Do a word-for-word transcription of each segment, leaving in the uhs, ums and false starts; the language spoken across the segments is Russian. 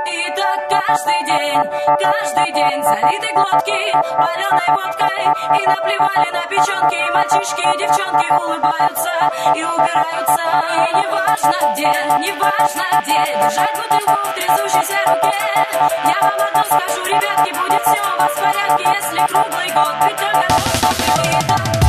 И так каждый день, каждый день залиты глотки паленой водкой. И наплевали на печенки. Мальчишки и девчонки улыбаются и убираются. И неважно где, неважно где, держать бутылку в трясущейся руке. Я вам одно скажу, ребятки, будет все у вас в порядке, если круглый год быть только то, что ты.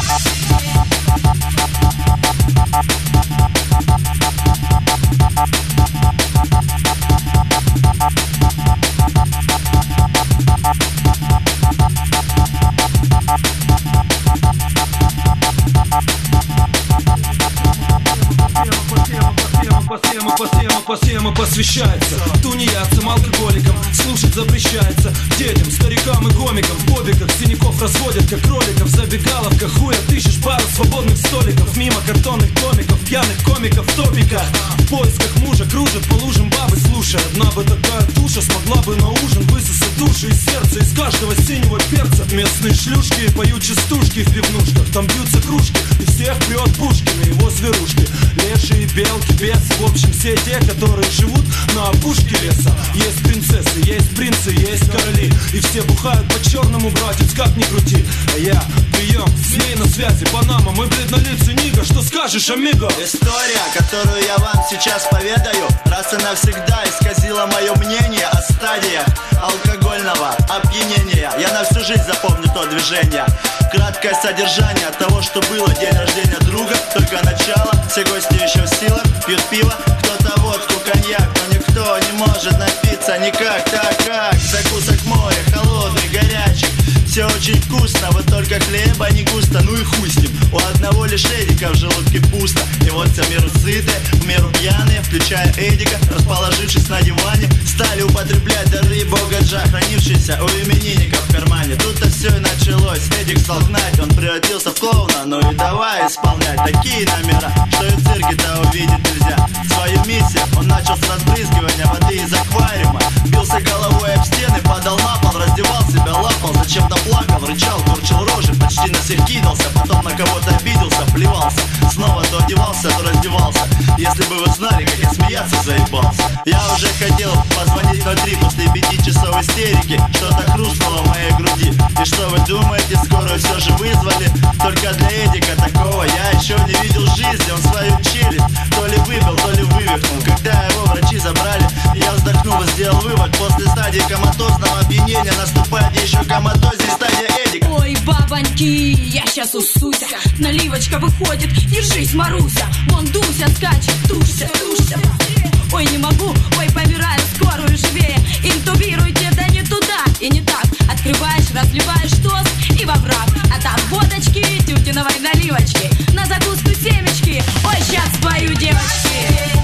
Посема посвящается тунеядцам, алкоголикам. Слушать запрещается детям, старикам и гомикам. В бобиках синяков разводят, как кроликов. В забегаловках хуя тыщешь пару свободных столиков. Мимо картонных томиков, пьяных комиков в топиках. В поисках мужа кружат по лужам бабы. Слушай, одна бы такая душа смогла бы на ужин высосать душу из сердца, из каждого синего перца. Местные шлюшки поют частушки в пивнушках. Там бьются кружки и всех прет Пушкин и его зверушки. Лешие, белки, бесы, в общем все те, которые живут на опушке леса. Есть принцессы, есть принцы, есть короли. И все бухают по-черному, братец, как ни крути. А я, прием, с ней на связи, Панама. Мы бледнолицый Нига, что скажешь, амиго? История, которую я вам сейчас поведаю, раз и навсегда исказила мое мнение о стадиях алкогольного опьянения. Я на всю жизнь запомню то движение. Краткое содержание того, что было день рождения друга. Только начало, все гости еще в силах, пьют пиво, кто-то водку, коньяк, но никто не может напиться никак. Так как закусок море, холодный, горячий. Все очень вкусно, вот только хлеба не густо. Ну и хуй с ним, у одного лишь Эдика в желудке пусто. И вот все в меру сытые, в меру пьяные, включая Эдика, расположившись на диване, стали употреблять дары бога Джа, хранившиеся у именинника в кармане. Тут-то все и началось, Эдик стал гнать, он превратился в клоуна. Ну и давай исполнять такие номера, что и в цирке-то увидеть нельзя. Свою миссию он начал с разбрызгивания воды из аквариума. Бился головой об стены, падал на пол, раздевал себя, лапал, зачем-то плакал, рычал, корчил рожи, почти на всех кидался, потом на кого-то обиделся, плевался. Снова то одевался, то раздевался. Если бы вы знали, как я смеяться заебался. Я уже хотел позвонить ноль три после пяти часов истерики. Что-то хрустнуло в моей груди. И что вы думаете, скорую все же вызвали? Только для Эдика такого я еще не видел в жизни. Он свою челюсть то ли выбил, то ли вывихнул. Когда его врачи забрали, я вздохнул и сделал вывод. После стадии коматозного опьянения наступает еще коматознее стадия Эдика. Ой, бабоньки, я сейчас усуся. Наливочка выходит, держись, Маруся. Вон Дуся скачет, тушься, тушься. Ой, не могу, ой, помираю, скорую живее. Интубируйте, да не туда и не так. Открываешь, разливаешь тост и во враг. А там водочки, тютиновой наливочки. На закуску семечки, ой, сейчас спою, девочки.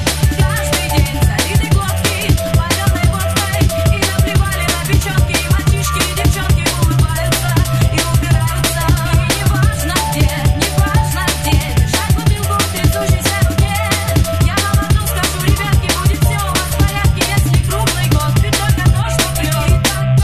Каждый день залиты глотки паленой водкой. И наплевали на печенки. Мальчишки и девчонки улыбаются и убираются. И неважно где, неважно где, держать бутылку в трясущейся руке. Я вам одно скажу, ребятки, будет все у вас в порядке, если круглый год пить только то, что пьет.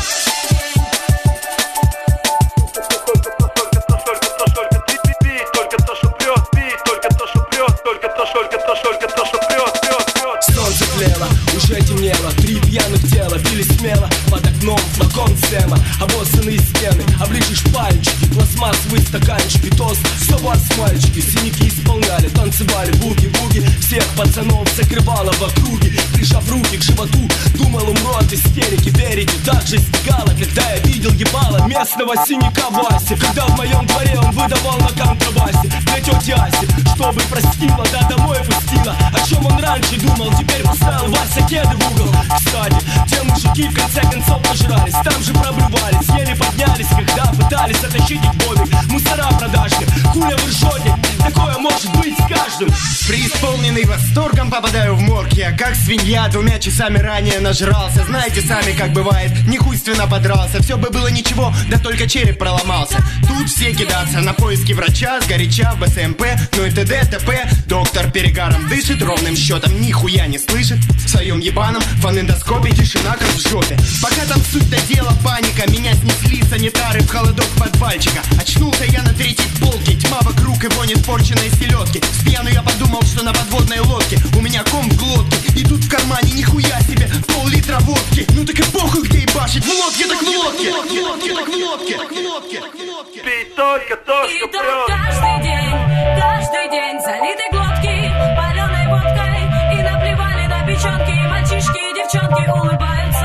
Только то, что прет, пить, только то, что прет, только то, только то, только то, что прет, прет, прет. Солнце тлело, уже темнело. Три пьяных тела били смело. Под окном флакон Сэма, обоссанные стены, оближешь пальчики, пластмассовые стаканчики, тост, все вас мальчики. Синяки исполняли, танцевали буги-буги. Всех пацанов закрывало в округе. Прижав руки к животу, думал, умру от истерики. Верите, так же стегало, когда я видел ебало местного синяка Васи. Когда в моем дворе он выдавал на контрабасе для тети Аси, чтобы простила, да домой пустила. О чем он раньше думал, теперь поставил Вася кеды в угол. Кстати, те мужики в конце концов нажрались, там же проблювались, еле поднялись, когда пытались оттащить их бобик. Мусора продажные, хуля вы ржете, такое может быть с каждым. Преисполненный восторгом попадаю в морг. Я как свинья двумя часами ранее нажрался. Знаете сами, как бывает, нехуйственно подрался. Все бы было ничего, да только череп проломался. Тут все кидаться на поиски врача, сгоряча в бэ эс эм пэ, ну и т.д. т.п. Доктор перегаром дышит, ровным счетом нихуя не слышит. В своем ебаном фонендоскопе тишина как в жопе. Пока там суть до дела паника, меня снесли санитары в холодок подвальчика. Очнулся я на третьей полке, тьма вокруг и вонь испорченной селедки. С пьяну я подумал, что на подводной лодке у меня ком в глотке. И тут в кармане нихуя себе пол-литра водки. лодке. Пей только то, И что так прет. каждый день, каждый день залиты глотки паленой водкой. И наплевали на печенки, мальчишки и девчонки улыбаются.